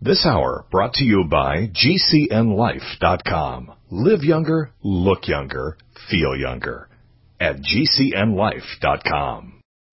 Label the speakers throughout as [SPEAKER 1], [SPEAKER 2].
[SPEAKER 1] This hour brought to you by GCNLife.com. Live younger, look younger, feel younger at GCNLife.com.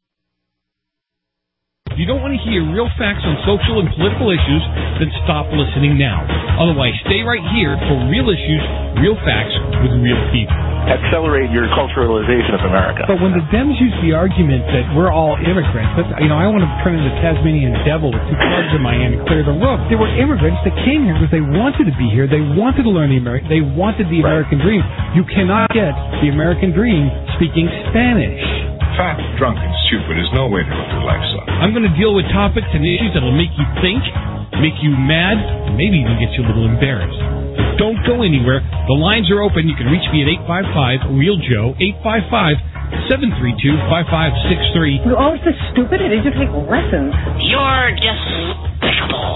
[SPEAKER 2] If you don't want to hear real facts on social and political issues, then stop listening now. Otherwise, stay right here for real issues, real facts with real people.
[SPEAKER 3] Accelerate your culturalization of America.
[SPEAKER 4] But when the Dems use the argument that we're all immigrants, I want to turn into Tasmanian devil with two clubs in my hand and clear the roof. They were immigrants that came here because they wanted to be here. They wanted to learn they wanted the American dream. You cannot get the American dream speaking Spanish.
[SPEAKER 5] Fat, drunk, and stupid is no way to live your life, son.
[SPEAKER 2] I'm going to deal with topics and issues that will make you think, make you mad, and maybe even get you a little embarrassed. But don't go anywhere. The lines are open. You can reach me at 855-REAL-JOE, 855-732-5563.
[SPEAKER 6] You're always so stupid. I need to take lessons.
[SPEAKER 7] You're despicable.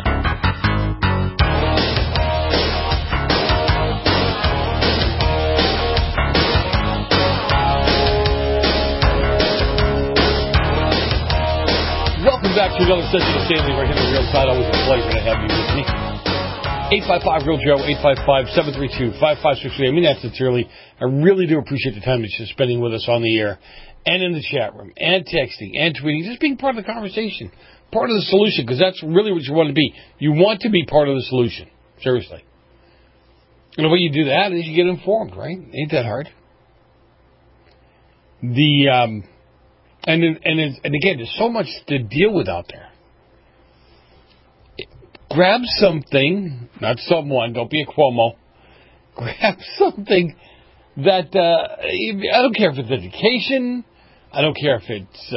[SPEAKER 2] Back to another session of Stanley right here on the Real Side. Always a pleasure to have you with me. 855-REAL-JOE, 855-732-5563. I mean that sincerely. I really do appreciate the time that you're spending with us on the air and in the chat room and texting and tweeting. Just being part of the conversation, part of the solution, because that's really what you want to be. You want to be part of the solution. Seriously. And the way you do that is you get informed, right? Ain't that hard? And again, there's so much to deal with out there. Grab something, not someone, don't be a Cuomo. Grab something that, I don't care if it's education, I don't care if it's,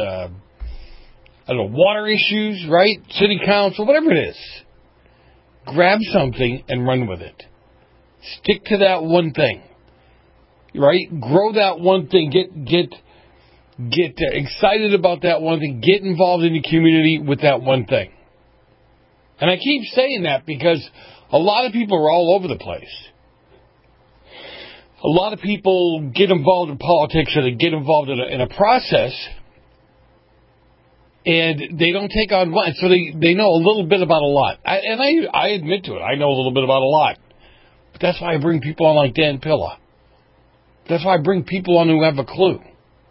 [SPEAKER 2] water issues, right? City council, whatever it is. Grab something and run with it. Stick to that one thing, right? Grow that one thing. Get excited about that one thing. Get involved in the community with that one thing. And I keep saying that because a lot of people are all over the place. A lot of people get involved in politics or they get involved in a process and they don't take on much. So they know a little bit about a lot. I admit to it. I know a little bit about a lot. But that's why I bring people on like Dan Pilla. That's why I bring people on who have a clue.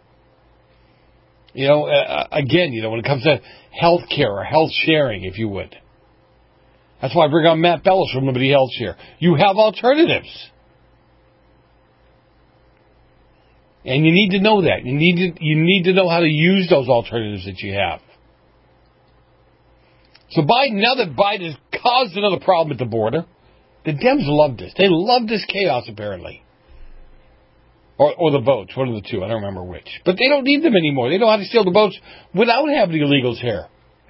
[SPEAKER 2] Again, when it comes to health care or health sharing, if you would. That's why I bring on Matt Bellis from Liberty Health Share. You have alternatives. And you need to know that. You need to know how to use those alternatives that you have. So now that Biden has caused another problem at the border, the Dems love this. They love this chaos, apparently. Or the boats, one of the two. I don't remember which. But they don't need them anymore. They know how to steal the boats without having the illegals here.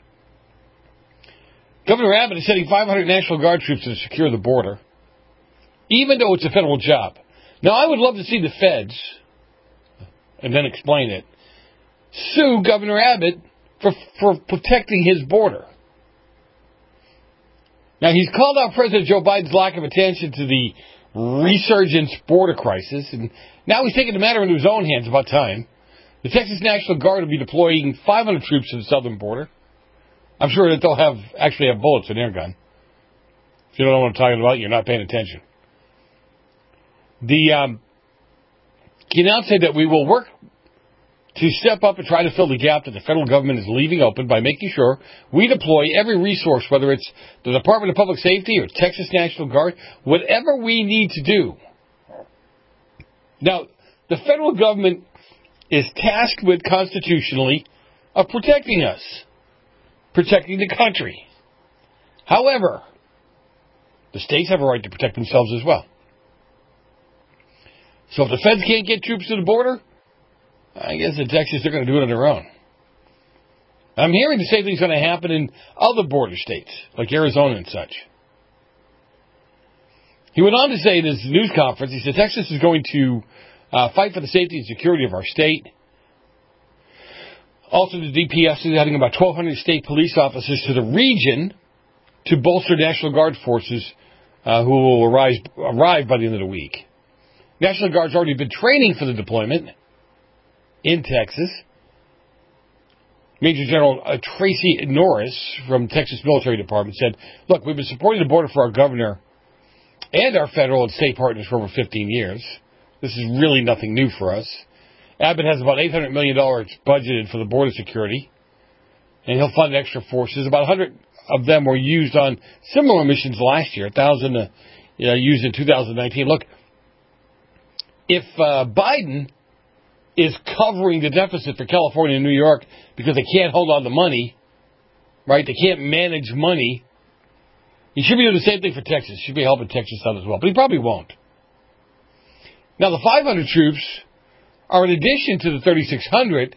[SPEAKER 2] Governor Abbott is sending 500 National Guard troops to secure the border, even though it's a federal job. Now, I would love to see the feds, and then explain it, sue Governor Abbott for protecting his border. Now, he's called out President Joe Biden's lack of attention to the resurgence border crisis, and now he's taking the matter into his own hands. About time. The Texas National Guard will be deploying 500 troops to the southern border. I'm sure that they'll actually have bullets in their gun. If you don't know what I'm talking about, you're not paying attention. He now said that we will work to step up and try to fill the gap that the federal government is leaving open by making sure we deploy every resource, whether it's the Department of Public Safety or Texas National Guard, whatever we need to do. Now, the federal government is tasked with constitutionally of protecting us, protecting the country. However, the states have a right to protect themselves as well. So if the feds can't get troops to the border, I guess in Texas they're going to do it on their own. I'm hearing the same thing's going to happen in other border states, like Arizona and such. He went on to say in his news conference, he said Texas is going to fight for the safety and security of our state. Also, the DPS is adding about 1,200 state police officers to the region to bolster National Guard forces who will arrive by the end of the week. National Guard's already been training for the deployment in Texas. Major General Tracy Norris from Texas Military Department said, look, we've been supporting the border for our governor and our federal and state partners for over 15 years. This is really nothing new for us. Abbott has about $800 million budgeted for the border security, and he'll fund extra forces. About 100 of them were used on similar missions last year, 1,000 used in 2019. Look, if Biden is covering the deficit for California and New York because they can't hold on to money, right? They can't manage money. He should be doing the same thing for Texas. He should be helping Texas out as well, but he probably won't. Now, the 500 troops are in addition to the 3,600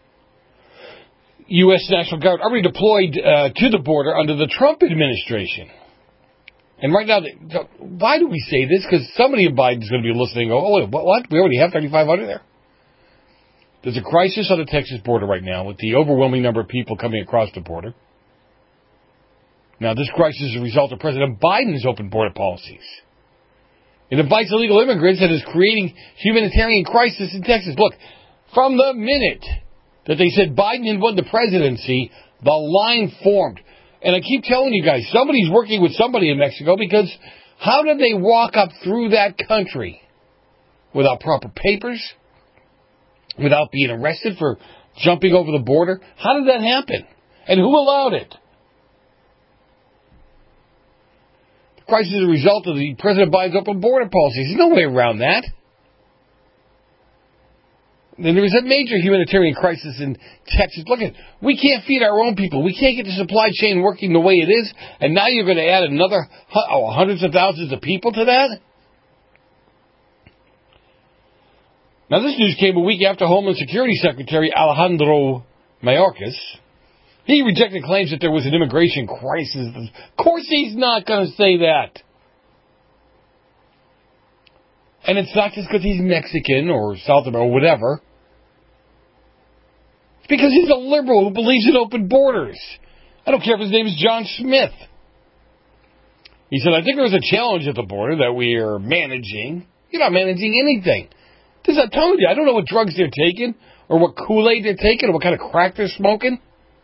[SPEAKER 2] U.S. National Guard already deployed to the border under the Trump administration. And right now, why do we say this? Because somebody in Biden's going to be listening and go, oh, wait, what? We already have 3,500 there? There's a crisis on the Texas border right now with the overwhelming number of people coming across the border. Now, this crisis is a result of President Biden's open border policies. It invites illegal immigrants and is creating humanitarian crisis in Texas. Look, from the minute that they said Biden had won the presidency, the line formed. And I keep telling you guys, somebody's working with somebody in Mexico, because how did they walk up through that country without proper papers, without being arrested for jumping over the border? How did that happen? And who allowed it? The crisis is a result of the President Biden's open border policies. There's no way around that. And there is a major humanitarian crisis in Texas. Look, we can't feed our own people. We can't get the supply chain working the way it is. And now you're going to add another hundreds of thousands of people to that? Now, this news came a week after Homeland Security Secretary Alejandro Mayorkas. He rejected claims that there was an immigration crisis. Of course he's not going to say that. And it's not just because he's Mexican or South American or whatever. It's because he's a liberal who believes in open borders. I don't care if his name is John Smith. He said, I think there's a challenge at the border that we are managing. You're not managing anything. This I told you, I don't know what drugs they're taking, or what Kool-Aid they're taking, or what kind of crack they're smoking.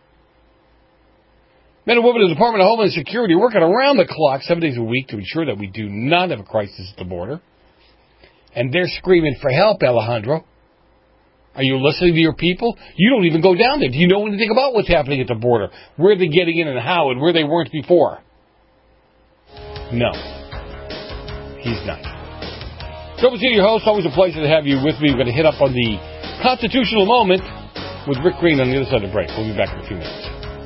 [SPEAKER 2] Men and women in the Department of Homeland Security are working around the clock 7 days a week to ensure that we do not have a crisis at the border. And they're screaming for help, Alejandro. Are you listening to your people? You don't even go down there. Do you know anything about what's happening at the border? Where they're getting in and how, and where they weren't before? No. He's not. Joe Bazzini, your host. Always a pleasure to have you with me. We're going to hit up on the constitutional moment with Rick Green on the other side of the break. We'll be back in a few minutes.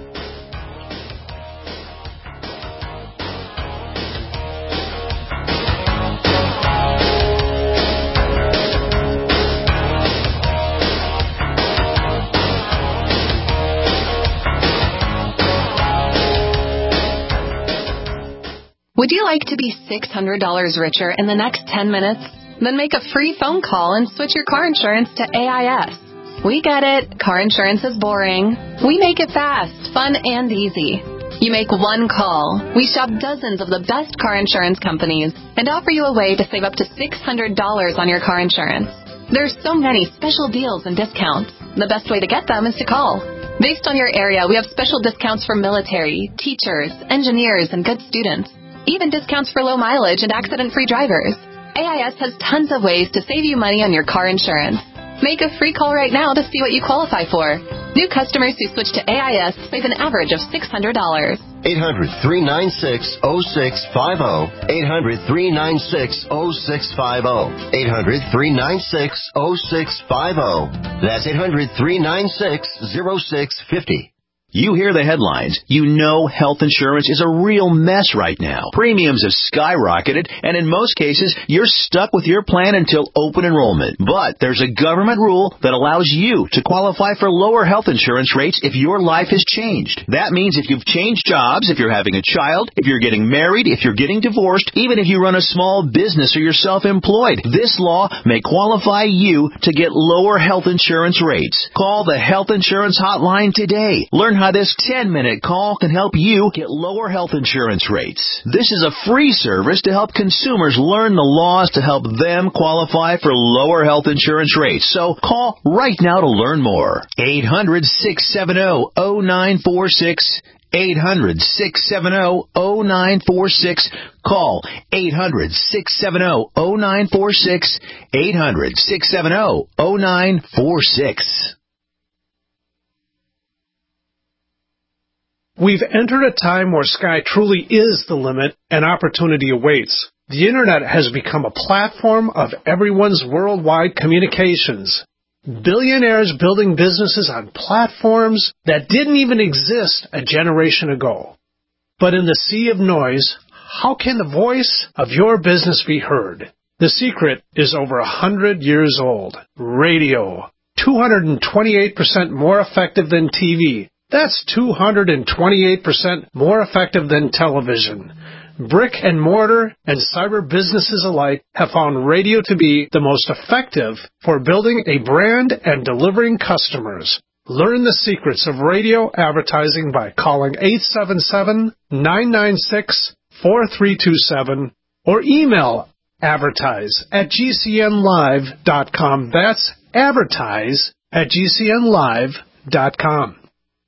[SPEAKER 8] Would you like to be $600 richer in the next 10 minutes? Then make a free phone call and switch your car insurance to AIS. We get it. Car insurance is boring. We make it fast, fun, and easy. You make one call. We shop dozens of the best car insurance companies and offer you a way to save up to $600 on your car insurance. There's so many special deals and discounts. The best way to get them is to call. Based on your area, we have special discounts for military, teachers, engineers, and good students. Even discounts for low mileage and accident-free drivers. AIS has tons of ways to save you money on your car insurance. Make a free call right now to see what you qualify for. New customers who switch to AIS save an average of $600.
[SPEAKER 9] 800-396-0650. 800-396-0650. 800-396-0650. That's 800-396-0650.
[SPEAKER 10] You hear the headlines. You know health insurance is a real mess right now. Premiums have skyrocketed, and in most cases, you're stuck with your plan until open enrollment. But there's a government rule that allows you to qualify for lower health insurance rates if your life has changed. That means if you've changed jobs, if you're having a child, if you're getting married, if you're getting divorced, even if you run a small business or you're self-employed, this law may qualify you to get lower health insurance rates. Call the Health Insurance Hotline today. Learn how this 10-minute call can help you get lower health insurance rates. This is a free service to help consumers learn the laws to help them qualify for lower health insurance rates. So call right now to learn more. 800-670-0946. 800-670-0946. Call 800-670-0946. 800-670-0946.
[SPEAKER 11] We've entered a time where sky truly is the limit and opportunity awaits. The Internet has become a platform of everyone's worldwide communications. Billionaires building businesses on platforms that didn't even exist a generation ago. But in the sea of noise, how can the voice of your business be heard? The secret is over 100 years old. Radio. 228% more effective than TV. That's 228% more effective than television. Brick and mortar and cyber businesses alike have found radio to be the most effective for building a brand and delivering customers. Learn the secrets of radio advertising by calling 877-996-4327 or email advertise@gcnlive.com. That's advertise@gcnlive.com.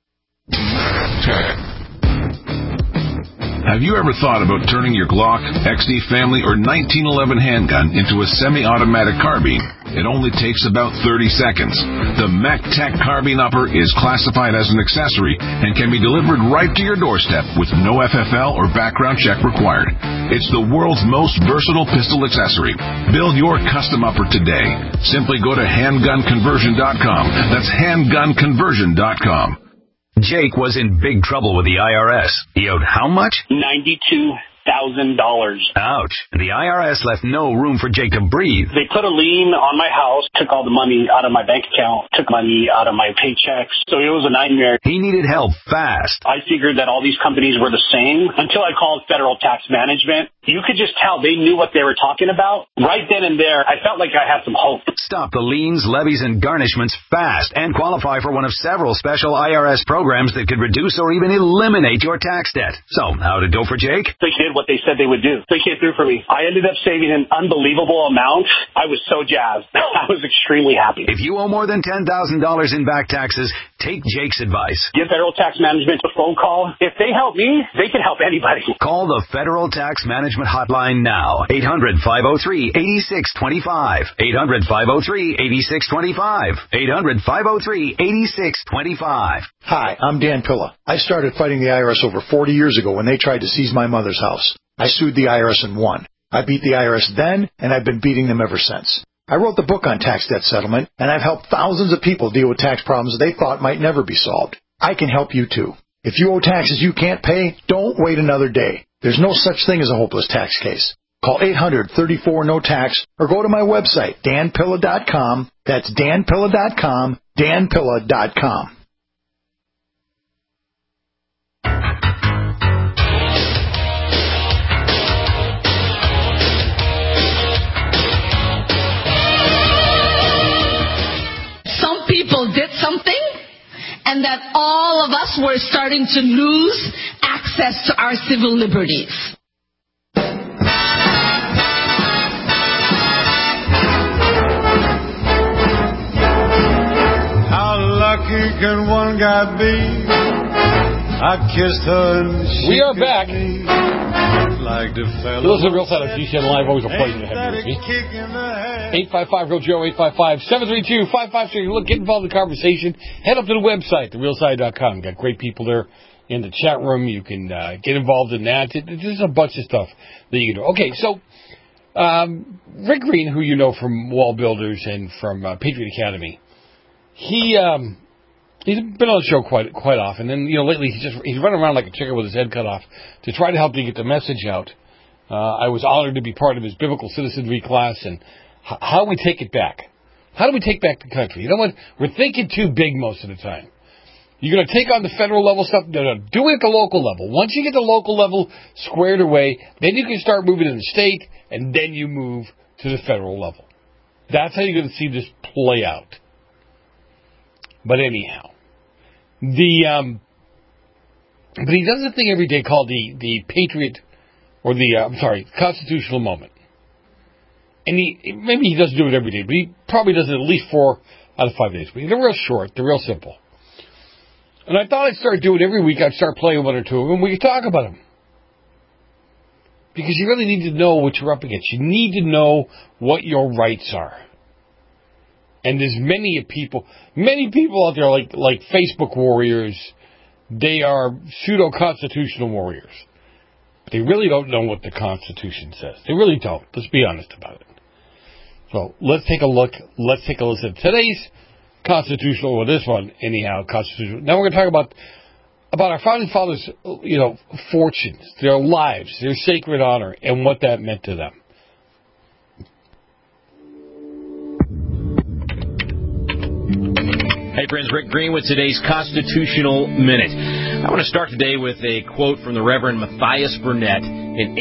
[SPEAKER 5] Have you ever thought about turning your Glock, XD Family, or 1911 handgun into a semi-automatic carbine? It only takes about 30 seconds. The MacTac Carbine Upper is classified as an accessory and can be delivered right to your doorstep with no FFL or background check required. It's the world's most versatile pistol accessory. Build your custom upper today. Simply go to handgunconversion.com. That's handgunconversion.com.
[SPEAKER 12] Jake was in big trouble with the IRS. He owed how much?
[SPEAKER 3] $92,000.
[SPEAKER 12] Ouch. The IRS left no room for Jake to breathe.
[SPEAKER 3] They put a lien on my house, took all the money out of my bank account, took money out of my paychecks. So it was a nightmare.
[SPEAKER 12] He needed help fast.
[SPEAKER 3] I figured that all these companies were the same until I called Federal Tax Management. You could just tell they knew what they were talking about. Right then and there, I felt like I had some hope.
[SPEAKER 12] Stop the liens, levies, and garnishments fast and qualify for one of several special IRS programs that could reduce or even eliminate your tax debt. So, how'd it go for Jake?
[SPEAKER 3] They did what they said they would do. They came through for me. I ended up saving an unbelievable amount. I was so jazzed. I was extremely happy.
[SPEAKER 12] If you owe more than $10,000 in back taxes, take Jake's advice.
[SPEAKER 3] Give Federal Tax Management a phone call. If they help me, they can help anybody.
[SPEAKER 12] Call the Federal Tax Management Hotline now. 800-503-8625. 800-503-8625. 800-503-8625.
[SPEAKER 13] Hi, I'm Dan Pilla. I started fighting the IRS over 40 years ago when they tried to seize my mother's house. I sued the IRS and won. I beat the IRS then, and I've been beating them ever since. I wrote the book on tax debt settlement, and I've helped thousands of people deal with tax problems they thought might never be solved. I can help you too. If you owe taxes you can't pay, don't wait another day. There's no such thing as a hopeless tax case. Call 800-34-NO-TAX or go to my website, danpilla.com. That's danpilla.com, danpilla.com.
[SPEAKER 14] Some people did something, and that all of us were starting to lose access to our civil liberties.
[SPEAKER 15] How lucky can one guy be? I kissed her and she
[SPEAKER 2] We are back.
[SPEAKER 15] Like the fellow.
[SPEAKER 2] This is the Real Side of GCN Live. Always a pleasure to have you with me. 855-REAL-JOE, 855-732-5533. Look, get involved in the conversation. Head up to the website, therealside.com. Got great people there in the chat room. You can get involved in that. There's a bunch of stuff that you can do. Okay, so Rick Green, who you know from Wall Builders and from Patriot Academy, he's been on the show quite often, and lately he's running around like a chicken with his head cut off to try to help to get the message out. I was honored to be part of his biblical citizenry class, and how we take it back. How do we take back the country? You know what? We're thinking too big most of the time. You're going to take on the federal level stuff? No, do it at the local level. Once you get the local level squared away, then you can start moving to the state, and then you move to the federal level. That's how you're going to see this play out. But anyhow, the But he does a thing every day called the Patriot, or Constitutional Moment. And maybe he doesn't do it every day, but he probably does it at least 4 out of 5 days. But they're real short, they're real simple. And I thought I'd start doing it every week. I'd start playing one or two of them, and we could talk about them. Because you really need to know what you're up against. You need to know what your rights are. And there's many people out there like Facebook warriors. They are pseudo-constitutional warriors. But they really don't know what the Constitution says. They really don't. Let's be honest about it. So let's take a look. Let's take a listen to today's constitutional, or this one anyhow, constitutional. Now we're going to talk about our founding fathers, fortunes, their lives, their sacred honor, and what that meant to them.
[SPEAKER 16] Hey friends, Rick Green with today's Constitutional Minute. I want to start today with a quote from the Reverend Matthias Burnett in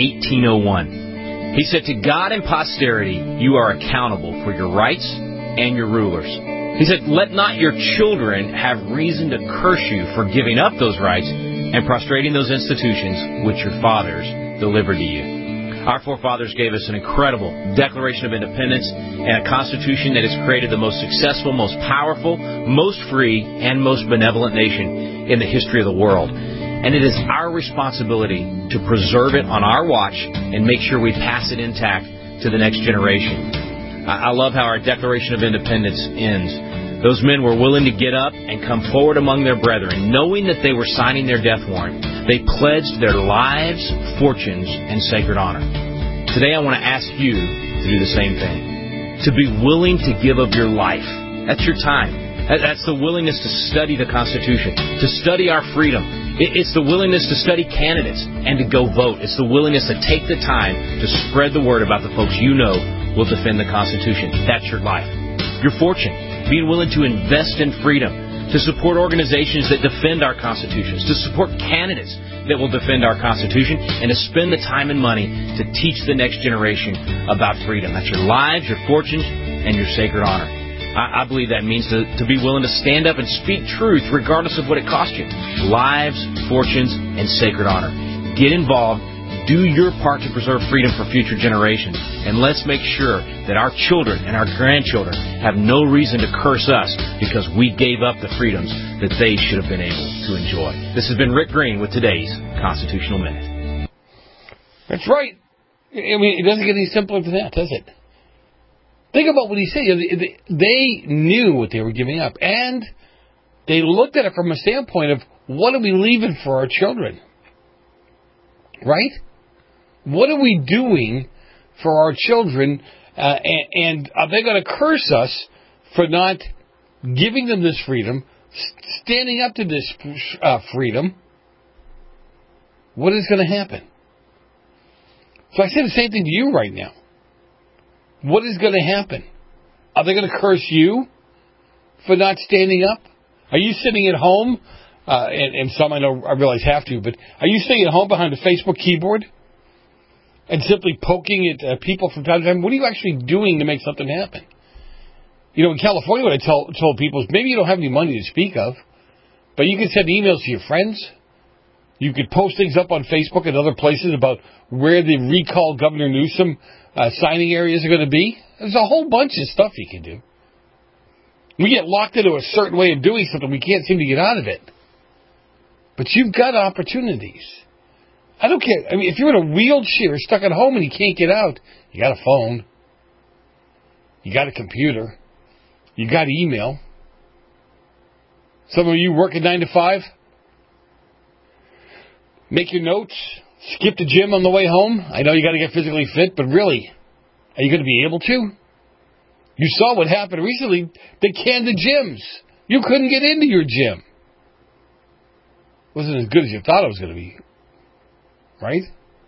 [SPEAKER 16] 1801. He said, "To God and posterity you are accountable for your rights and your rulers." He said, "Let not your children have reason to curse you for giving up those rights and prostrating those institutions which your fathers delivered to you." Our forefathers gave us an incredible Declaration of Independence and a Constitution that has created the most successful, most powerful, most free, and most benevolent nation in the history of the world. And it is our responsibility to preserve it on our watch and make sure we pass it intact to the next generation. I love how our Declaration of Independence ends. Those men were willing to get up and come forward among their brethren, knowing that they were signing their death warrant. They pledged their lives, fortunes, and sacred honor. Today I want to ask you to do the same thing. To be willing to give of your life. That's your time. That's the willingness to study the Constitution, to study our freedom. It's the willingness to study candidates and to go vote. It's the willingness to take the time to spread the word about the folks you know will defend the Constitution. That's your life. Your fortune. Being willing to invest in freedom, to support organizations that defend our constitutions, to support candidates that will defend our Constitution, and to spend the time and money to teach the next generation about freedom. That's your lives, your fortunes, and your sacred honor. I believe that means to be willing to stand up and speak truth regardless of what it costs you. Lives, fortunes, and sacred honor. Get involved. Do your part to preserve freedom for future generations. And let's make sure that our children and our grandchildren have no reason to curse us because we gave up the freedoms that they should have been able to enjoy. This has been Rick Green with today's Constitutional Minute.
[SPEAKER 2] That's right. I mean, it doesn't get any simpler than that, does it? Think about what he said. They knew what they were giving up. And they looked at it from a standpoint of, what are we leaving for our children? Right? What are we doing for our children? And are they going to curse us for not giving them this freedom, standing up to this freedom? What is going to happen? So I say the same thing to you right now. What is going to happen? Are they going to curse you for not standing up? Are you sitting at home, and some I realize have to, but are you sitting at home behind a Facebook keyboard and simply poking at people from time to time? What are you actually doing to make something happen? You know, in California, what I told people is, maybe you don't have any money to speak of, but you can send emails to your friends. You could post things up on Facebook and other places about where the recalled Governor Newsom signing areas are going to be. There's a whole bunch of stuff you can do. We get locked into a certain way of doing something. We can't seem to get out of it. But you've got opportunities. I don't care. I mean, if you're in a wheelchair stuck at home and you can't get out, you got a phone. You got a computer. You got email. Some of you working 9 to 5. Make your notes. Skip the gym on the way home. I know you got to get physically fit, but really, are you going to be able to? You saw what happened recently. They canned the gyms. You couldn't get into your gym. Wasn't as good as you thought it was going to be. Right?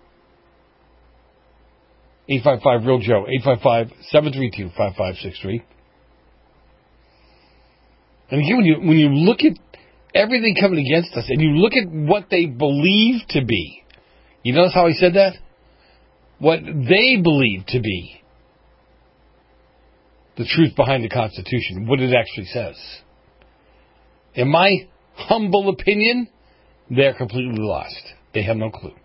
[SPEAKER 2] 855-REAL-JOE. 855-732-5563. And again, when you look at everything coming against us, and you look at what they believe to be, you notice how he said that? What they believe to be the truth behind the Constitution, what it actually says. In my humble opinion, they're completely lost. They have no clue.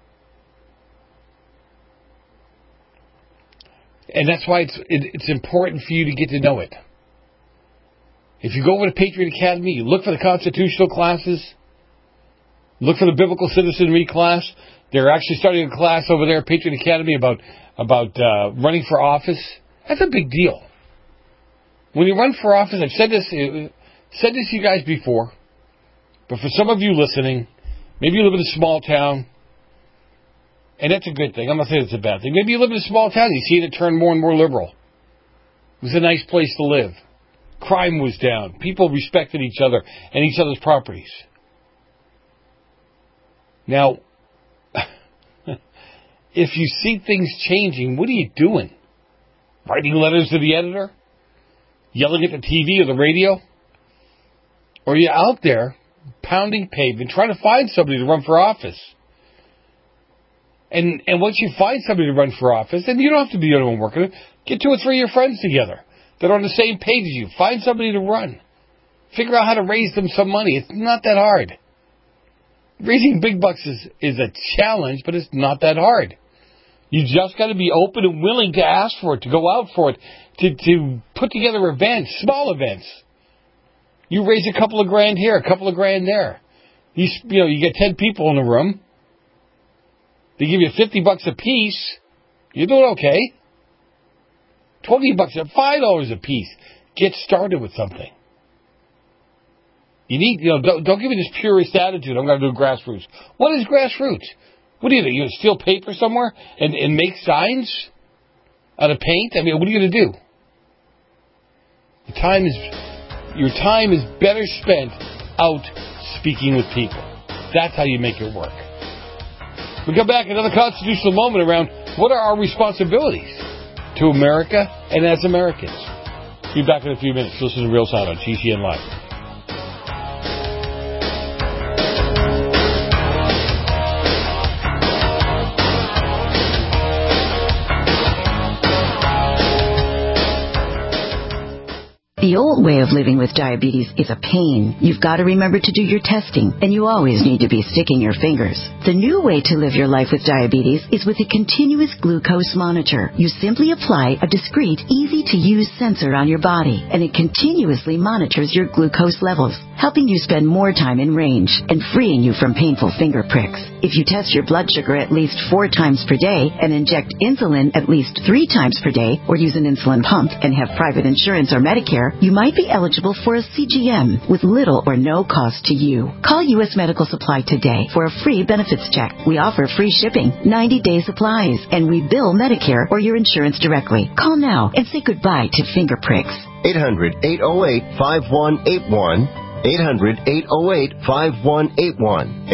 [SPEAKER 2] And that's why it's important for you to get to know it. If you go over to Patriot Academy, you look for the constitutional classes, look for the biblical citizenry class. They're actually starting a class over there at Patriot Academy about running for office. That's a big deal. When you run for office, I've said this to you guys before, but for some of you listening, maybe you live in a small town, and that's a good thing. I'm not saying it's a bad thing. Maybe you live in a small town and you see it turn more and more liberal. It was a nice place to live. Crime was down. People respected each other and each other's properties. Now, if you see things changing, what are you doing? Writing letters to the editor? Yelling at the TV or the radio? Or are you out there pounding pavement trying to find somebody to run for office? And once you find somebody to run for office, and you don't have to be the only one working it, get 2 or 3 of your friends together that are on the same page as you. Find somebody to run. Figure out how to raise them some money. It's not that hard. Raising big bucks is a challenge, but it's not that hard. You just got to be open and willing to ask for it, to go out for it, to put together events, small events. You raise a couple of grand here, a couple of grand there. You get 10 people in the room. They give you $50 a piece. You're doing okay. $20, $5 a piece. Get started with something. You need, don't give me this purist attitude. I'm going to do grassroots. What is grassroots? What do you think? You're going to steal paper somewhere and make signs out of paint? I mean, what are you going to do? Your time is better spent out speaking with people. That's how you make it work. We come back, another constitutional moment around what are our responsibilities to America and as Americans. Be back in a few minutes. Listen to Real Sound on GCN Live.
[SPEAKER 17] The old way of living with diabetes is a pain. You've got to remember to do your testing, and you always need to be sticking your fingers. The new way to live your life with diabetes is with a continuous glucose monitor. You simply apply a discreet, easy-to-use sensor on your body, and it continuously monitors your glucose levels, helping you spend more time in range and freeing you from painful finger pricks. If you test your blood sugar at least 4 times per day and inject insulin at least 3 times per day, or use an insulin pump and have private insurance or Medicare, you might be eligible for a CGM with little or no cost to you. Call U.S. Medical Supply today for a free benefits check. We offer free shipping, 90-day supplies, and we bill Medicare or your insurance directly. Call now and say goodbye to finger pricks.
[SPEAKER 9] 800-808-5181. 800-808-5181.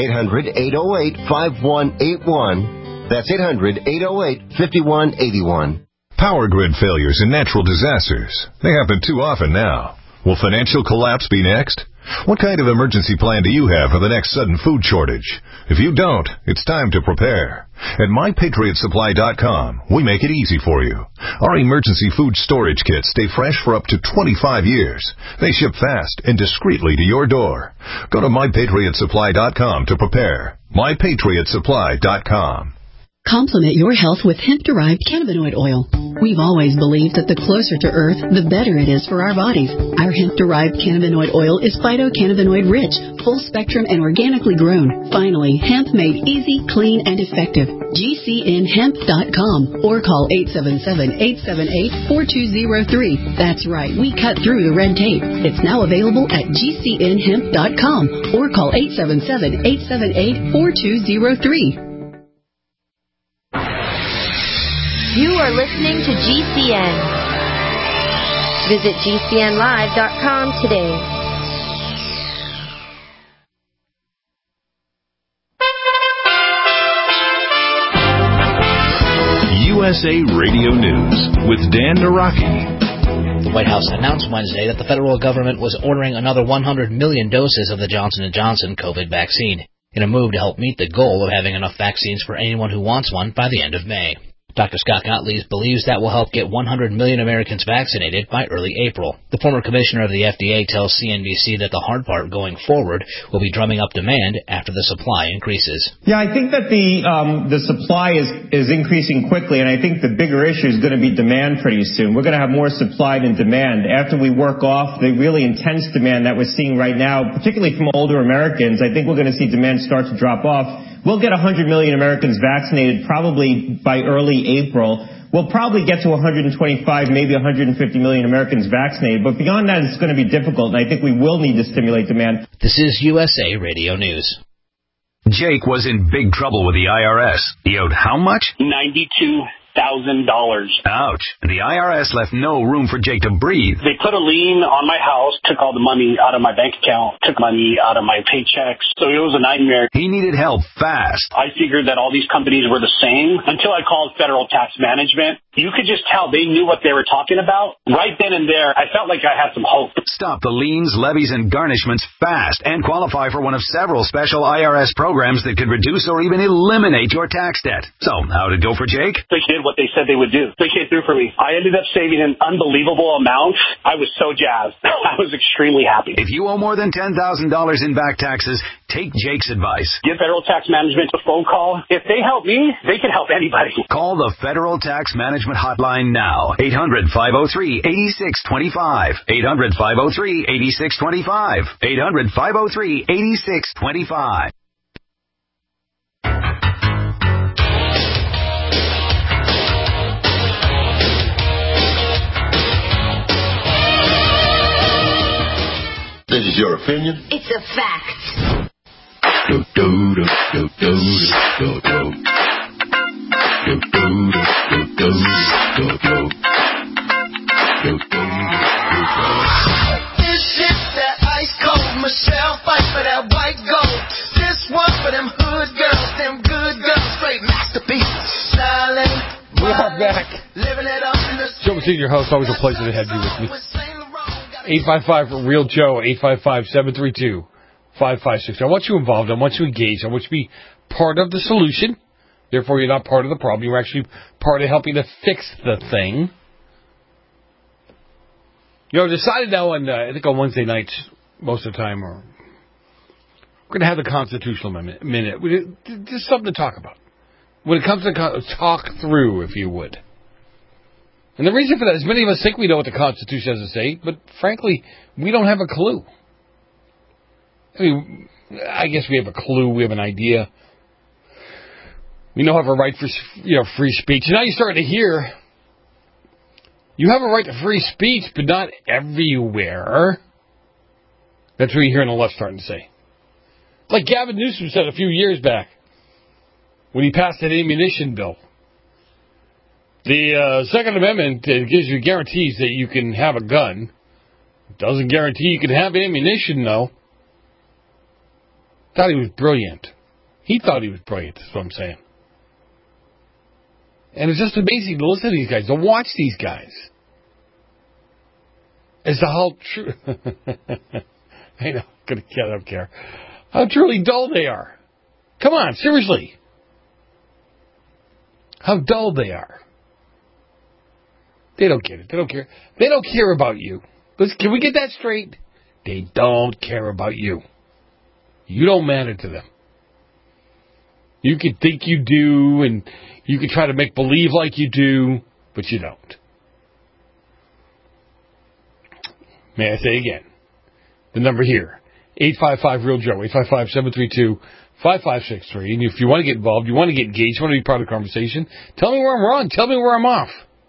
[SPEAKER 9] 800-808-5181. That's 800-808-5181.
[SPEAKER 5] Power grid failures and natural disasters. They happen too often now. Will financial collapse be next? What kind of emergency plan do you have for the next sudden food shortage? If you don't, it's time to prepare. At MyPatriotSupply.com, we make it easy for you. Our emergency food storage kits stay fresh for up to 25 years. They ship fast and discreetly to your door. Go to MyPatriotSupply.com to prepare. MyPatriotSupply.com.
[SPEAKER 18] Complement your health with hemp-derived cannabinoid oil. We've always believed that the closer to Earth, the better it is for our bodies. Our hemp-derived cannabinoid oil is phytocannabinoid-rich, full-spectrum, and organically grown. Finally, hemp made easy, clean, and effective. GCNHemp.com or call 877-878-4203. That's right, we cut through the red tape. It's now available at GCNHemp.com or call 877-878-4203.
[SPEAKER 19] You are listening to GCN. Visit GCNlive.com today.
[SPEAKER 1] USA Radio News with Dan Naraki.
[SPEAKER 20] The White House announced Wednesday that the federal government was ordering another 100 million doses of the Johnson & Johnson COVID vaccine in a move to help meet the goal of having enough vaccines for anyone who wants one by the end of May. Dr. Scott Gottlieb believes that will help get 100 million Americans vaccinated by early April. The former commissioner of the FDA tells CNBC that the hard part going forward will be drumming up demand after the supply increases.
[SPEAKER 21] Yeah, I think that the supply is increasing quickly, and I think the bigger issue is going to be demand pretty soon. We're going to have more supply than demand. After we work off the really intense demand that we're seeing right now, particularly from older Americans, I think we're going to see demand start to drop off. We'll get 100 million Americans vaccinated probably by early April. We'll probably get to 125, maybe 150 million Americans vaccinated. But beyond that, it's going to be difficult, and I think we will need to stimulate demand.
[SPEAKER 20] This is USA Radio News.
[SPEAKER 12] Jake was in big trouble with the IRS. He owed how much?
[SPEAKER 3] $92,000.
[SPEAKER 12] Ouch. The IRS left no room for Jake to breathe.
[SPEAKER 3] They put a lien on my house, took all the money out of my bank account, took money out of my paychecks. So it was a nightmare.
[SPEAKER 12] He needed help fast.
[SPEAKER 3] I figured that all these companies were the same until I called Federal Tax Management. You could just tell they knew what they were talking about. Right then and there, I felt like I had some hope.
[SPEAKER 12] Stop the liens, levies, and garnishments fast and qualify for one of several special IRS programs that could reduce or even eliminate your tax debt. So, how did it go for Jake?
[SPEAKER 3] They did what they said they would do. They came through for me. I ended up saving an unbelievable amount. I was so jazzed. I was extremely happy.
[SPEAKER 12] If you owe more than $10,000 in back taxes, take Jake's advice.
[SPEAKER 3] Give Federal Tax Management a phone call. If they help me, they can help anybody.
[SPEAKER 12] Call the Federal Tax Management Hotline now. 800-503-8625. 800-503-8625. 800-503-8625.
[SPEAKER 9] This is your opinion?
[SPEAKER 19] It's a fact.
[SPEAKER 9] Do, do, do, do, do, do, do. Do, do, do, do, do, do, do. Do, do, do, do.
[SPEAKER 22] This is that ice cold Michelle fight for that white gold. This one for them hood girls, them good girls, straight masterpieces. Styling,
[SPEAKER 2] we are back.
[SPEAKER 22] Living it up in the
[SPEAKER 2] Joe Senior Host, always a pleasure to have you with me. 855 for Real Joe, 855-732-5560. I want you involved. I want you engaged. I want you to be part of the solution. Therefore, you're not part of the problem. You're actually part of helping to fix the thing. You know, decided now on, I think on Wednesday nights, most of the time, we're going to have the Constitutional Minute. Just something to talk about. When it comes to talk through, if you would. And the reason for that is many of us think we know what the Constitution has to say, but frankly, we don't have a clue. I mean, I guess we have a clue, we have an idea. We know have a right for free speech. And now you're starting to hear, you have a right to free speech, but not everywhere. That's what you hear on the left starting to say. Like Gavin Newsom said a few years back, when he passed an ammunition bill. The Second Amendment gives you guarantees that you can have a gun. It doesn't guarantee you can have ammunition, though. Thought he was brilliant. He thought he was brilliant, that's what I'm saying. And it's just amazing to listen to these guys, to watch these guys. As to how true... I know, I don't care. How truly dull they are. Come on, seriously. How dull they are. They don't get it. They don't care. They don't care about you. Can we get that straight? They don't care about you. You don't matter to them. You can think you do, and you can try to make believe like you do, but you don't. May I say again? The number here, 855-REAL-JOE, 855-732-5563. And if you want to get involved, you want to get engaged, you want to be part of the conversation, tell me where I'm wrong. Tell me where I'm off.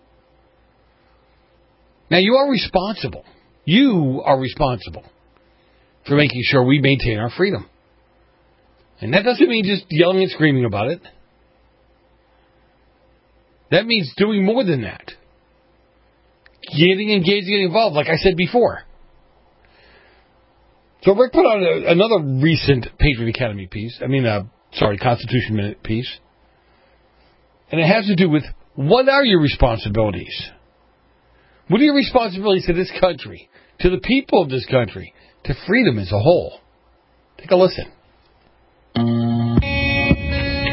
[SPEAKER 2] Now, you are responsible. You are responsible for making sure we maintain our freedom. And that doesn't mean just yelling and screaming about it. That means doing more than that. Getting engaged, getting involved, like I said before. So Rick put out another recent Patriot Academy piece. Constitution Minute piece. And it has to do with, what are your responsibilities? What are your responsibilities to this country, to the people of this country, to freedom as a whole? Take a listen.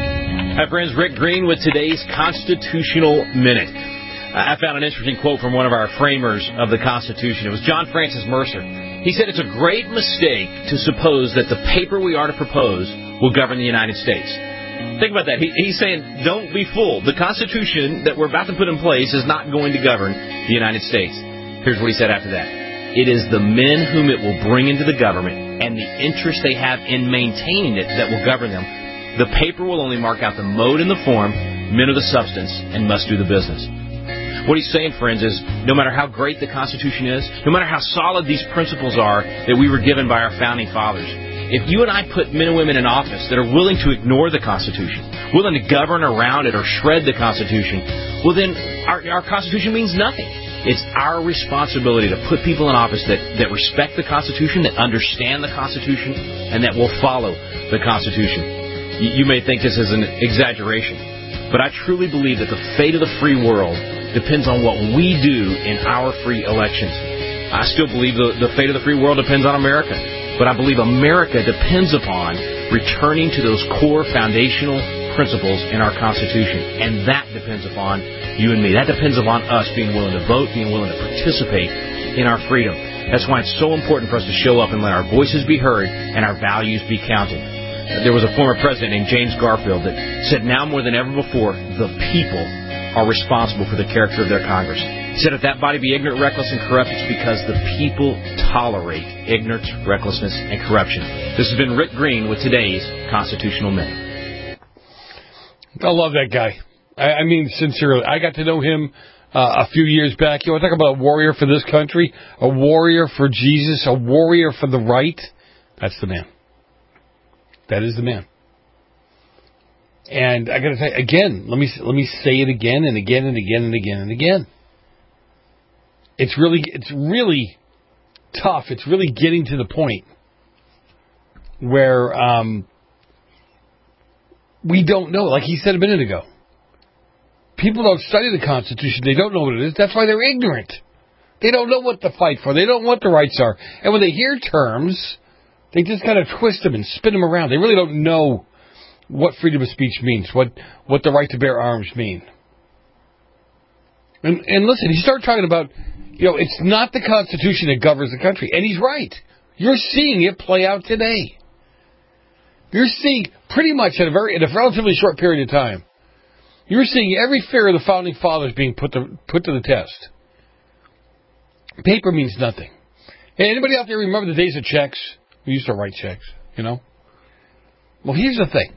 [SPEAKER 16] Hi, friends. Rick Green with today's Constitutional Minute. I found an interesting quote from one of our framers of the Constitution. It was John Francis Mercer. He said, it's a great mistake to suppose that the paper we are to propose will govern the United States. Think about that. He's saying, don't be fooled. The Constitution that we're about to put in place is not going to govern the United States. Here's what he said after that. It is the men whom it will bring into the government and the interest they have in maintaining it that will govern them. The paper will only mark out the mode and the form, men are the substance, and must do the business. What he's saying, friends, is no matter how great the Constitution is, no matter how solid these principles are that we were given by our founding fathers, if you and I put men and women in office that are willing to ignore the Constitution, willing to govern around it or shred the Constitution, well then our Constitution means nothing. It's our responsibility to put people in office that respect the Constitution, that understand the Constitution, and that will follow the Constitution. You may think this is an exaggeration, but I truly believe that the fate of the free world depends on what we do in our free elections. I still believe the fate of the free world depends on America, but I believe America depends upon returning to those core foundational principles in our Constitution, and that depends upon you and me. That depends upon us being willing to vote, being willing to participate in our freedom. That's why it's so important for us to show up and let our voices be heard and our values be counted. There was a former president named James Garfield that said, now more than ever before, the people are responsible for the character of their Congress. He said, if that body be ignorant, reckless, and corrupt, it's because the people tolerate ignorance, recklessness, and corruption. This has been Rick Green with today's Constitutional Minute.
[SPEAKER 2] I love that guy. I mean, sincerely. I got to know him a few years back. You want to talk about a warrior for this country, a warrior for Jesus, a warrior for the right? That's the man. That is the man. And I got to say again, let me say it again and again and again and again and again. It's really tough. It's really getting to the point where we don't know. Like he said a minute ago, people don't study the Constitution. They don't know what it is. That's why they're ignorant. They don't know what to fight for. They don't know what the rights are. And when they hear terms, they just kind of twist them and spin them around. They really don't know what freedom of speech means, what the right to bear arms mean. And listen, he started talking about, it's not the Constitution that governs the country. And he's right. You're seeing it play out today. You're seeing pretty much in a relatively short period of time, you're seeing every fear of the founding fathers being put to the test. Paper means nothing. Hey, anybody out there remember the days of checks? We used to write checks, Well, here's the thing.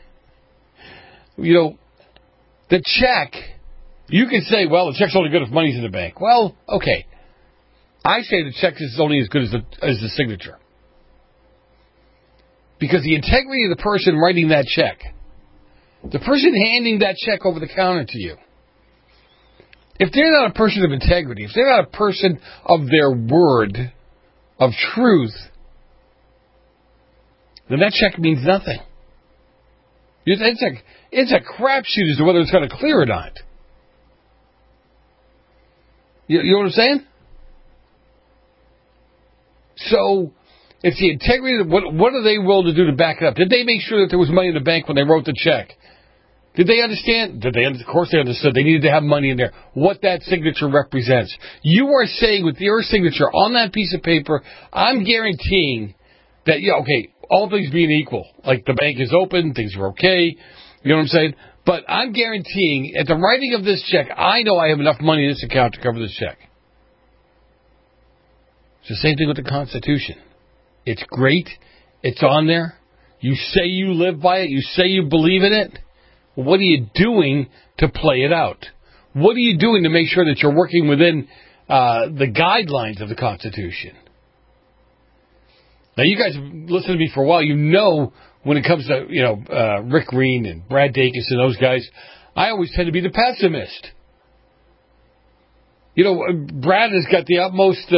[SPEAKER 2] The check, you can say, well, the check's only good if money's in the bank. Well, okay. I say the check is only as good as the signature. Because the integrity of the person writing that check, the person handing that check over the counter to you, if they're not a person of integrity, if they're not a person of their word, of truth, then that check means nothing. It's a crapshoot as to whether it's going to clear or not. You know what I'm saying? So, it's the integrity of what are they willing to do to back it up? Did they make sure that there was money in the bank when they wrote the check? Did they understand? Of course they understood. They needed to have money in there. What that signature represents. You are saying with your signature on that piece of paper, I'm guaranteeing that, all things being equal, like the bank is open, things are okay, you know what I'm saying? But I'm guaranteeing, at the writing of this check, I know I have enough money in this account to cover this check. It's the same thing with the Constitution. It's great. It's on there. You say you live by it. You say you believe in it. What are you doing to play it out? What are you doing to make sure that you're working within the guidelines of the Constitution? Now, you guys have listened to me for a while. You know when it comes to, Rick Green and Brad Dacus and those guys, I always tend to be the pessimist. Brad has got the utmost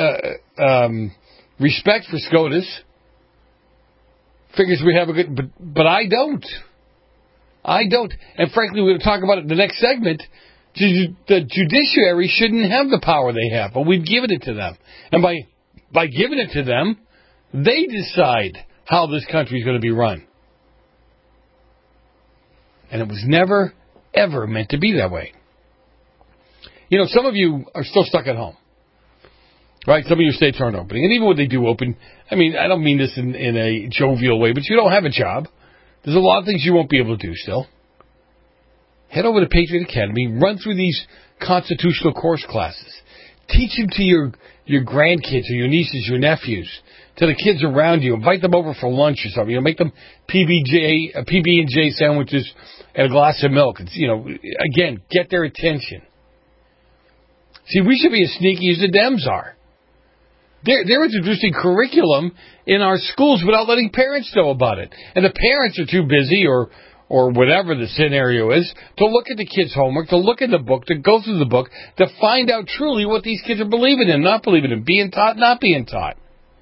[SPEAKER 2] respect for SCOTUS. Figures we have a good... But I don't. And frankly, we're going to talk about it in the next segment. The judiciary shouldn't have the power they have, but we've given it to them. And by giving it to them, they decide how this country is going to be run. And it was never, ever meant to be that way. You know, some of you are still stuck at home. Right? Some of your states aren't opening. And even when they do open, I mean, I don't mean this in a jovial way, but you don't have a job. There's a lot of things you won't be able to do still. Head over to Patriot Academy, run through these constitutional course classes. Teach them to your grandkids or your nieces, your nephews, to the kids around you. Invite them over for lunch or something. You know, make them PB&J sandwiches and a glass of milk. It's, you know, again, get their attention. See, we should be as sneaky as the Dems are. They're introducing curriculum in our schools without letting parents know about it. And the parents are too busy or whatever the scenario is to look at the kids' homework, to look at the book, to go through the book, to find out truly what these kids are believing in, not believing in, being taught, not being taught.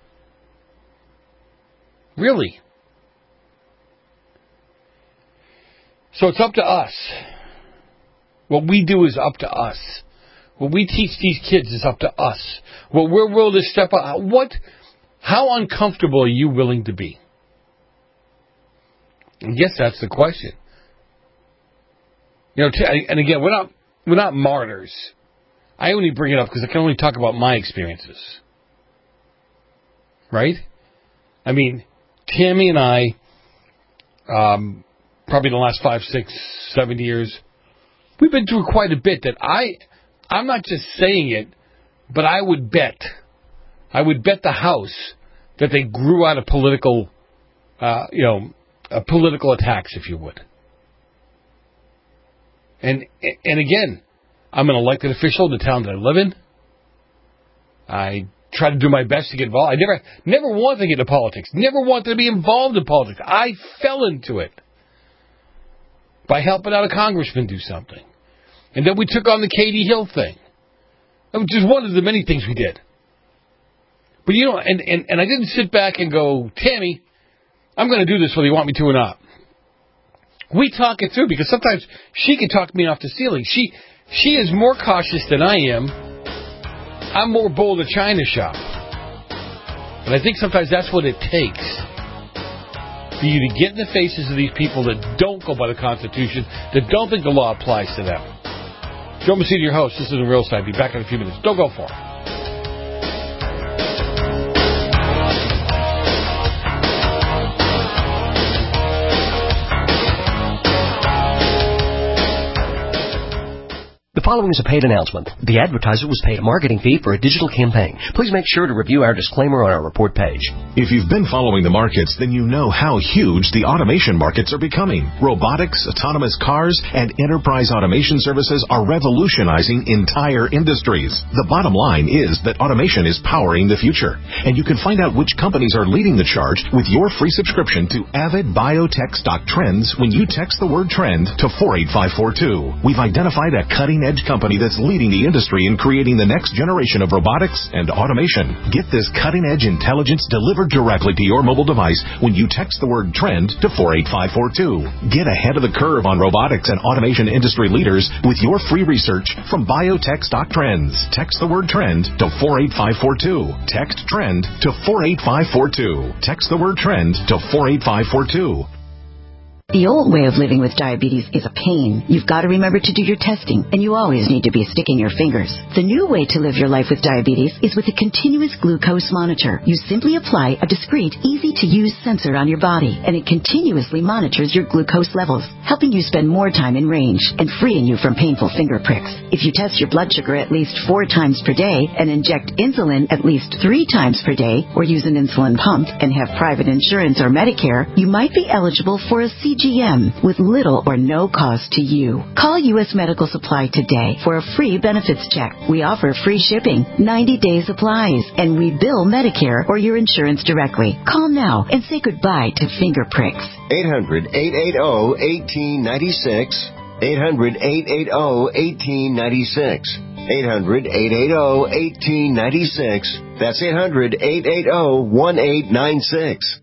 [SPEAKER 2] Really. So it's up to us. What we do is up to us. What we teach these kids is up to us. What we're willing to step up. How uncomfortable are you willing to be? I guess that's the question. You know, and again, we're not martyrs. I only bring it up because I can only talk about my experiences. Right? I mean, Tammy and I, probably in the last 5, 6, 7 years, we've been through quite a bit that I'm not just saying it, but I would bet the house that they grew out of political, political attacks, if you would. And again, I'm an elected official in the town that I live in. I try to do my best to get involved. I never wanted to get into politics. Never wanted to be involved in politics. I fell into it by helping out a congressman do something. And then we took on the Katie Hill thing, which is one of the many things we did. But, you know, and I didn't sit back and go, Tammy, I'm going to do this whether you want me to or not. We talk it through because sometimes she can talk me off the ceiling. She is more cautious than I am. I'm more bold at China shop. And I think sometimes that's what it takes for you to get in the faces of these people that don't go by the Constitution, that don't think the law applies to them. Joe Messina, your host. This is The Real Side. Be back in a few minutes. Don't go far.
[SPEAKER 4] The following is a paid announcement. The advertiser was paid a marketing fee for a digital campaign. Please make sure to review our disclaimer on our report page.
[SPEAKER 1] If you've been following the markets, then you know how huge the automation markets are becoming. Robotics, autonomous cars, and enterprise automation services are revolutionizing entire industries. The bottom line is that automation is powering the future. And you can find out which companies are leading the charge with your free subscription to Avid Biotech Stock Trends when you text the word trend to 48542. We've identified a cutting-edge company that's leading the industry in creating the next generation of robotics and automation. Get this cutting-edge intelligence delivered directly to your mobile device when you text the word trend to 48542. Get ahead of the curve on robotics and automation industry leaders with your free research from Biotech Stock Trends. Text the word trend to 48542. Text trend to 48542. Text the word trend to 48542.
[SPEAKER 17] The old way of living with diabetes is a pain. You've got to remember to do your testing, and you always need to be sticking your fingers. The new way to live your life with diabetes is with a continuous glucose monitor. You simply apply a discreet, easy-to-use sensor on your body, and it continuously monitors your glucose levels, helping you spend more time in range and freeing you from painful finger pricks. If you test your blood sugar at least 4 times per day and inject insulin at least 3 times per day, or use an insulin pump and have private insurance or Medicare, you might be eligible for a CGM with little or no cost to you. Call U.S. Medical Supply today for a free benefits check. We offer free shipping, 90-day supplies, and we bill Medicare or your insurance directly. Call now and say goodbye to finger pricks.
[SPEAKER 6] 800-880-1896. 800-880-1896. 800-880-1896. That's 800-880-1896.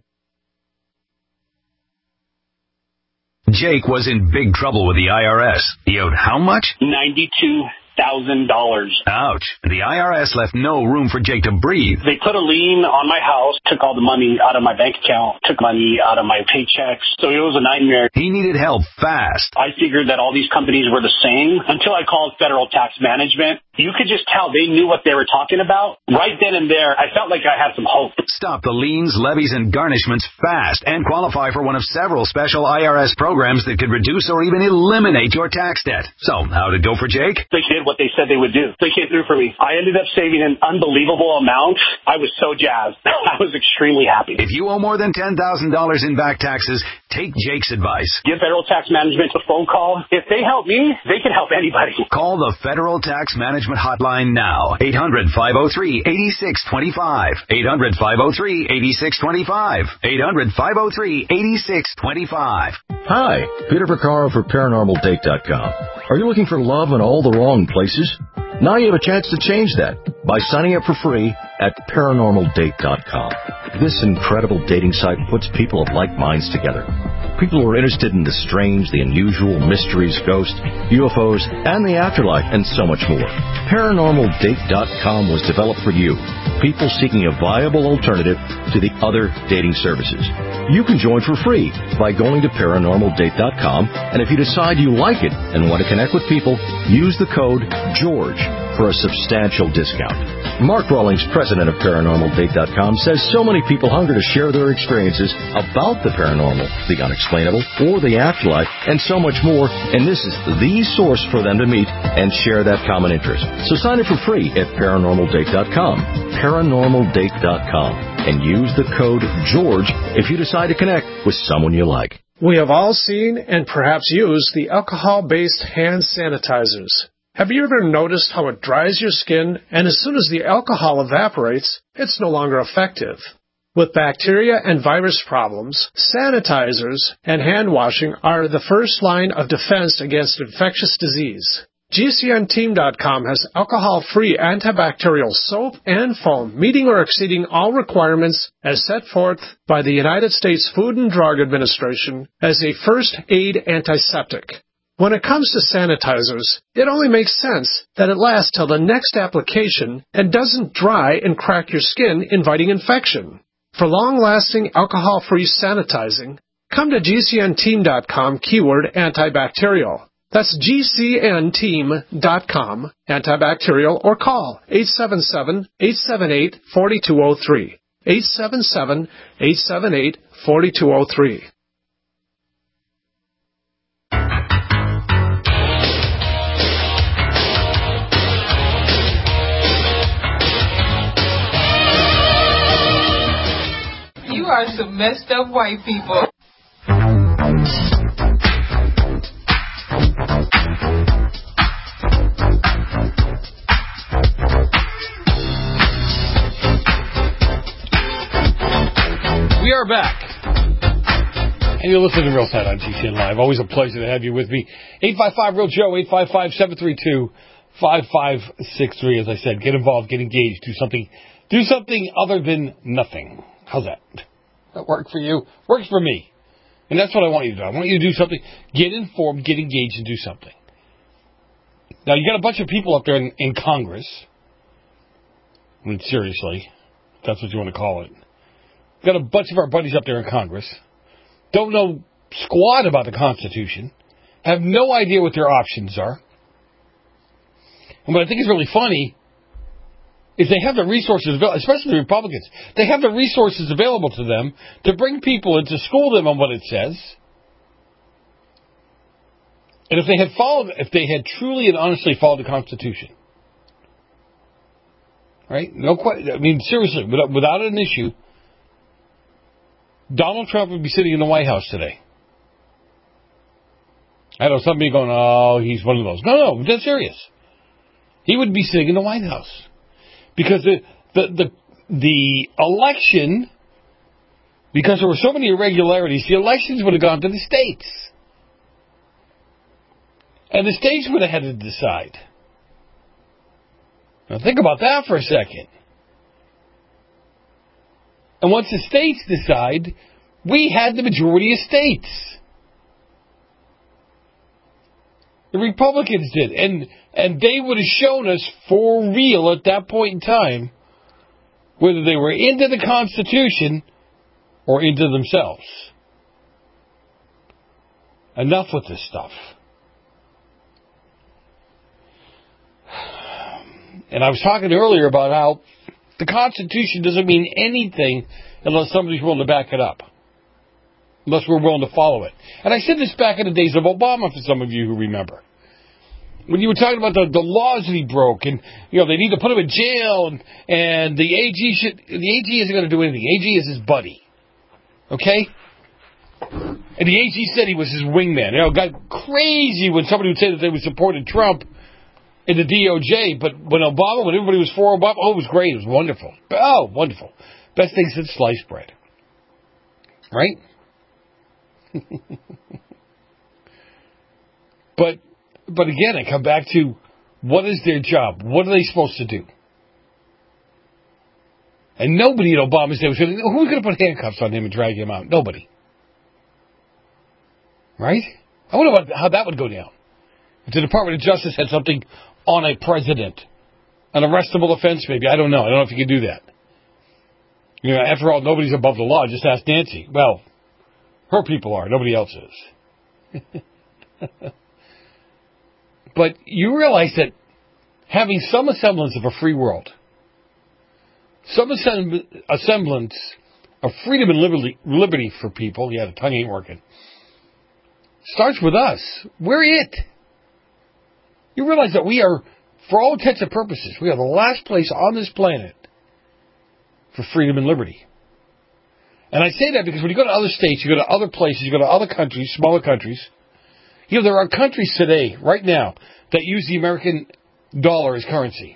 [SPEAKER 12] Jake was in big trouble with the IRS. He owed how much?
[SPEAKER 3] $92
[SPEAKER 12] Ouch. The IRS left no room for Jake to breathe.
[SPEAKER 3] They put a lien on my house, took all the money out of my bank account, took money out of my paychecks. So it was a nightmare.
[SPEAKER 12] He needed help fast.
[SPEAKER 3] I figured that all these companies were the same until I called Federal Tax Management. You could just tell they knew what they were talking about. Right then and there, I felt like I had some hope.
[SPEAKER 12] Stop the liens, levies, and garnishments fast and qualify for one of several special IRS programs that could reduce or even eliminate your tax debt. So, how'd it go for Jake?
[SPEAKER 3] They did what they said they would do. They came through for me. I ended up saving an unbelievable amount. I was so jazzed. I was extremely happy.
[SPEAKER 12] If you owe more than $10,000 in back taxes, take Jake's advice.
[SPEAKER 3] Give Federal Tax Management a phone call. If they help me, they can help anybody.
[SPEAKER 12] Call the Federal Tax Management Hotline now. 800-503-8625. 800-503-8625. 800-503-8625.
[SPEAKER 7] Hi, Peter Vaccaro for ParanormalDate.com. Are you looking for love in all the wrong places? Now you have a chance to change that by signing up for free at ParanormalDate.com. This incredible dating site puts people of like minds together. People who are interested in the strange, the unusual, mysteries, ghosts, UFOs, and the afterlife, and so much more. ParanormalDate.com was developed for you, people seeking a viable alternative to the other dating services. You can join for free by going to ParanormalDate.com, and if you decide you like it and want to connect with people, use the code GEORGE for a substantial discount. Mark Rawlings, president of ParanormalDate.com, says so many people hunger to share their experiences about the paranormal, the unexplainable, or the afterlife, and so much more, and this is the source for them to meet and share that common interest. So sign up for free at ParanormalDate.com, ParanormalDate.com, and use the code GEORGE if you decide to connect with someone you like.
[SPEAKER 11] We have all seen and perhaps used the alcohol-based hand sanitizers. Have you ever noticed how it dries your skin, and as soon as the alcohol evaporates, it's no longer effective? With bacteria and virus problems, sanitizers and hand washing are the first line of defense against infectious disease. GCNteam.com has alcohol-free antibacterial soap and foam meeting or exceeding all requirements as set forth by the United States Food and Drug Administration as a first aid antiseptic. When it comes to sanitizers, it only makes sense that it lasts till the next application and doesn't dry and crack your skin, inviting infection. For long-lasting alcohol-free sanitizing, come to GCNteam.com keyword antibacterial. That's GCNteam.com antibacterial or call 877-878-4203. 877-878-4203.
[SPEAKER 8] You are some messed up white people.
[SPEAKER 2] We are back. And you're listening to Real Side on GCN Live. Always a pleasure to have you with me. 855-REAL-JOE, 855-732-5563. As I said, get involved, get engaged, do something other than nothing. How's that? That work for you? Works for me. And that's what I want you to do. I want you to do something. Get informed, get engaged, and do something. Now, you got a bunch of people up there in Congress. I mean, seriously. If that's what you want to call it. Got a bunch of our buddies up there in Congress. Don't know squat about the Constitution. Have no idea what their options are. And what I think is really funny is they have the resources, especially the Republicans, they have the resources available to them to bring people in to school them on what it says. And if they had truly and honestly followed the Constitution, right? No question. I mean, seriously, without an issue, Donald Trump would be sitting in the White House today. I know some people going, oh, he's one of those. No, I'm dead serious. He would be sitting in the White House. Because the election, because there were so many irregularities, the elections would have gone to the states. And the states would have had to decide. Now think about that for a second. And once the states decide, we had the majority of states. The Republicans did. And they would have shown us for real at that point in time whether they were into the Constitution or into themselves. Enough with this stuff. And I was talking earlier about how the Constitution doesn't mean anything unless somebody's willing to back it up. Unless we're willing to follow it. And I said this back in the days of Obama, for some of you who remember. When you were talking about the laws that he broke, and they need to put him in jail, and the AG isn't going to do anything. AG is his buddy. Okay? And the AG said he was his wingman. It got crazy when somebody would say that they would supported Trump in the DOJ, but when everybody was for Obama, it was great. It was wonderful. Oh, wonderful. Best thing since sliced bread. Right? But again, I come back to, what is their job? What are they supposed to do? And nobody at Obama's day was going to, who's going to put handcuffs on him and drag him out? Nobody. Right? I wonder how that would go down. If the Department of Justice had something on a president, an arrestable offense maybe. I don't know. I don't know if you can do that. After all, nobody's above the law. Just ask Nancy. Well, her people are. Nobody else is. But you realize that having some semblance of a free world, some semblance of freedom and liberty for people, yeah, the tongue ain't working, starts with us. We're it. You realize that we are, for all intents and purposes, we are the last place on this planet for freedom and liberty. And I say that because when you go to other states, you go to other places, you go to other countries, smaller countries, there are countries today, right now, that use the American dollar as currency.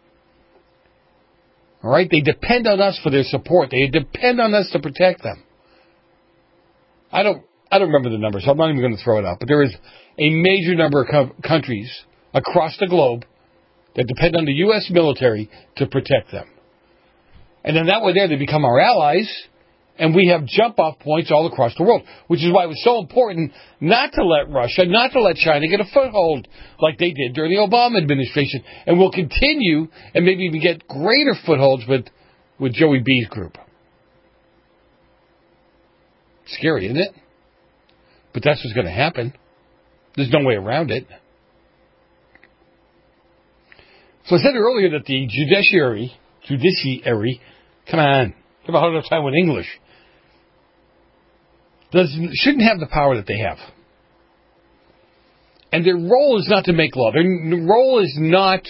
[SPEAKER 2] All right? They depend on us for their support. They depend on us to protect them. I don't remember the numbers, so I'm not even going to throw it out. But there is a major number of countries across the globe that depend on the U.S. military to protect them. And then that way they become our allies, and we have jump-off points all across the world, which is why it was so important not to let Russia, not to let China get a foothold like they did during the Obama administration. And we'll continue and maybe even get greater footholds with Joey B's group. Scary, isn't it? But that's what's going to happen. There's no way around it. So I said earlier that the judiciary, come on, have a hard enough time with English, shouldn't have the power that they have. And their role is not to make law. Their role is not,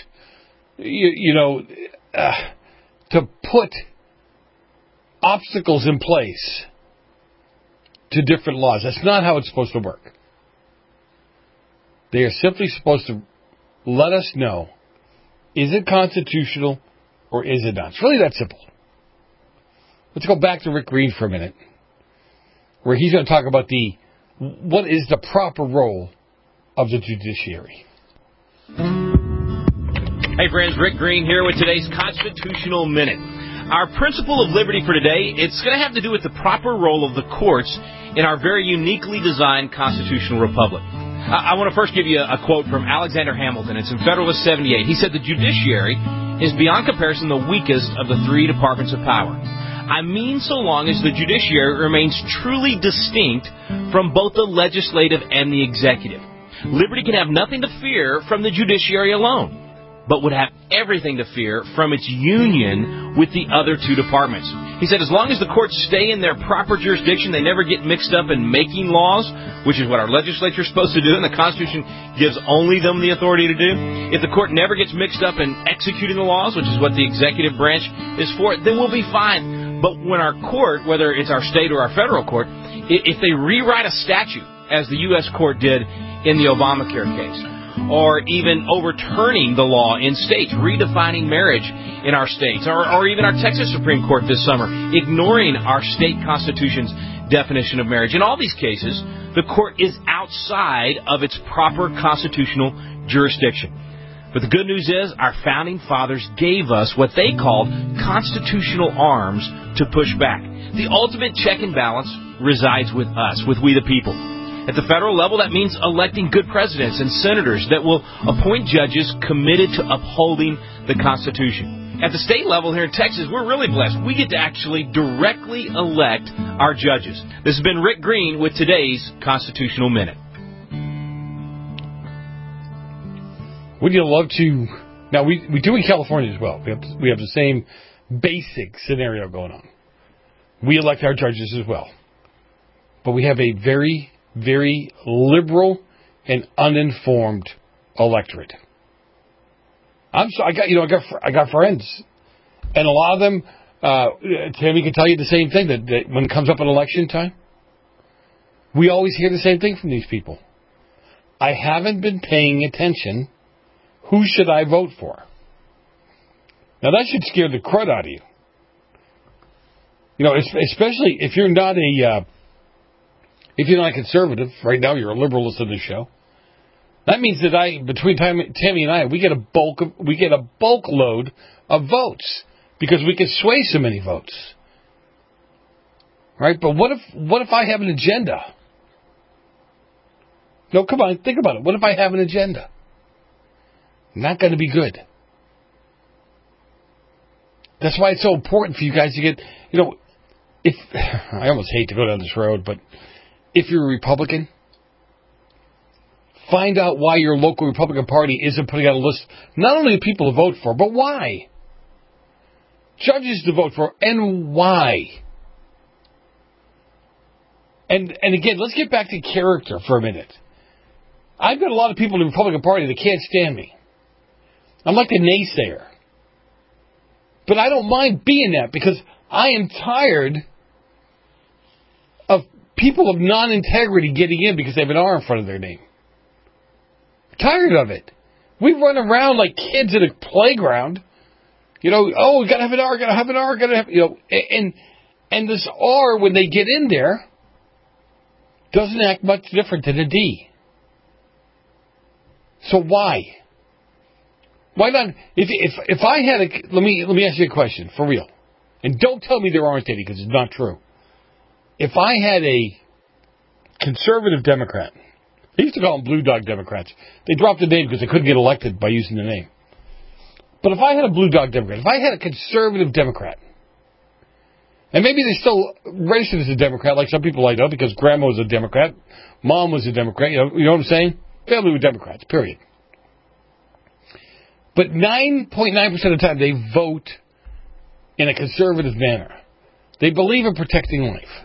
[SPEAKER 2] to put obstacles in place to different laws. That's not how it's supposed to work. They are simply supposed to let us know, is it constitutional or is it not? It's really that simple. Let's go back to Rick Green for a minute, where he's going to talk about what is the proper role of the judiciary.
[SPEAKER 16] Hey friends, Rick Green here with today's Constitutional Minute. Our principle of liberty for today, it's going to have to do with the proper role of the courts in our very uniquely designed constitutional republic. I want to first give you a quote from Alexander Hamilton. It's in Federalist 78. He said, "The judiciary is beyond comparison the weakest of the three departments of power. I mean so long as the judiciary remains truly distinct from both the legislative and the executive. Liberty can have nothing to fear from the judiciary alone, but would have everything to fear from its union with the other two departments." He said, as long as the courts stay in their proper jurisdiction, they never get mixed up in making laws, which is what our legislature is supposed to do, and the Constitution gives only them the authority to do. If the court never gets mixed up in executing the laws, which is what the executive branch is for, then we'll be fine. But when our court, whether it's our state or our federal court, if they rewrite a statute, as the U.S. court did in the Obamacare case, or even overturning the law in states, redefining marriage in our states, or even our Texas Supreme Court this summer, ignoring our state constitution's definition of marriage. In all these cases, the court is outside of its proper constitutional jurisdiction. But the good news is our founding fathers gave us what they called constitutional arms to push back. The ultimate check and balance resides with us, with we the people. At the federal level, that means electing good presidents and senators that will appoint judges committed to upholding the Constitution. At the state level here in Texas, we're really blessed. We get to actually directly elect our judges. This has been Rick Green with today's Constitutional Minute.
[SPEAKER 2] Would you love to... Now, we do in California as well. We have the same basic scenario going on. We elect our judges as well. But we have a very, very liberal and uninformed electorate. I got friends, and a lot of them. Tammy can tell you the same thing that when it comes up in election time, we always hear the same thing from these people. I haven't been paying attention. Who should I vote for? Now that should scare the crud out of you. You know, especially if you're not a conservative. Right now, you're a liberal listening to the show. That means that between Tammy and I, we get a bulk load of votes because we can sway so many votes. Right? But what if I have an agenda? No, come on, think about it. What if I have an agenda? Not going to be good. That's why it's so important for you guys to get, I almost hate to go down this road, but if you're a Republican, find out why your local Republican Party isn't putting out a list, not only of people to vote for, but why. Judges to vote for, and why. And again, let's get back to character for a minute. I've got a lot of people in the Republican Party that can't stand me. I'm like the naysayer. But I don't mind being that because I am tired of people of non-integrity getting in because they have an R in front of their name. Tired of it. We run around like kids at a playground. We gotta have an R, and this R, when they get in there, doesn't act much different than a D. So why? Why not? If I had let me ask you a question for real, and don't tell me there aren't any because it's not true. If I had a conservative Democrat, they used to call them Blue Dog Democrats. They dropped the name because they couldn't get elected by using the name. But if I had a Blue Dog Democrat, if I had a conservative Democrat, and maybe they're still registered as a Democrat, like some people I know, because Grandma was a Democrat, Mom was a Democrat. You know what I'm saying? Family were Democrats. Period. But 9.9% of the time, they vote in a conservative manner. They believe in protecting life.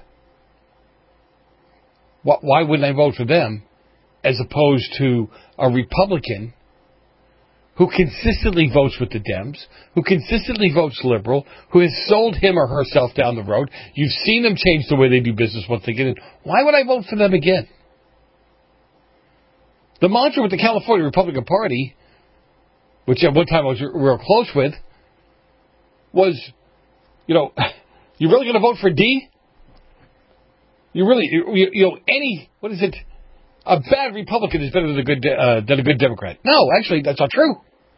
[SPEAKER 2] Why wouldn't I vote for them as opposed to a Republican who consistently votes with the Dems, who consistently votes liberal, who has sold him or herself down the road? You've seen them change the way they do business once they get in. Why would I vote for them again? The mantra with the California Republican Party, which at one time I was real close with, was, you really going to vote for D? You really, a bad Republican is better than a good Democrat. No, actually, that's not true.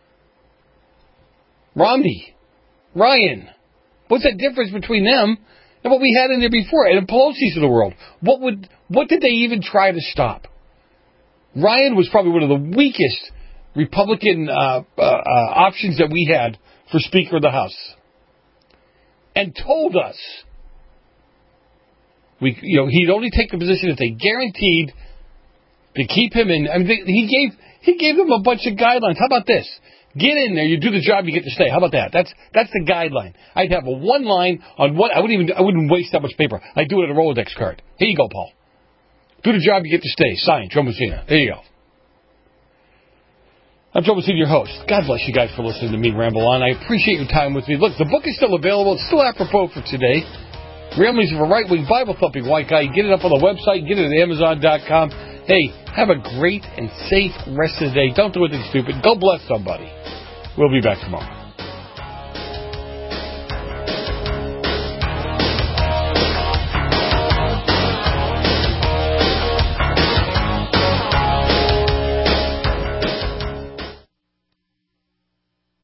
[SPEAKER 2] Romney, Ryan, what's the difference between them and what we had in there before? And the Pelosi's of the world. What did they even try to stop? Ryan was probably one of the weakest Republican options that we had for Speaker of the House, and told us he'd only take the position if they guaranteed to keep him in. I mean, he gave them a bunch of guidelines. How about this? Get in there, you do the job, you get to stay. How about that? That's the guideline. I'd have a one line on what I wouldn't waste that much paper. I'd do it on a Rolodex card. Here you go, Paul. Do the job, you get to stay. Sign, Joe Messina. There you go. I'm Joe Messina, your host. God bless you guys for listening to me ramble on. I appreciate your time with me. Look, the book is still available. It's still apropos for today. Ramblings of a right-wing, Bible-thumping white guy. You get it up on the website. Get it at Amazon.com. Hey, have a great and safe rest of the day. Don't do anything stupid. Go bless somebody. We'll be back tomorrow.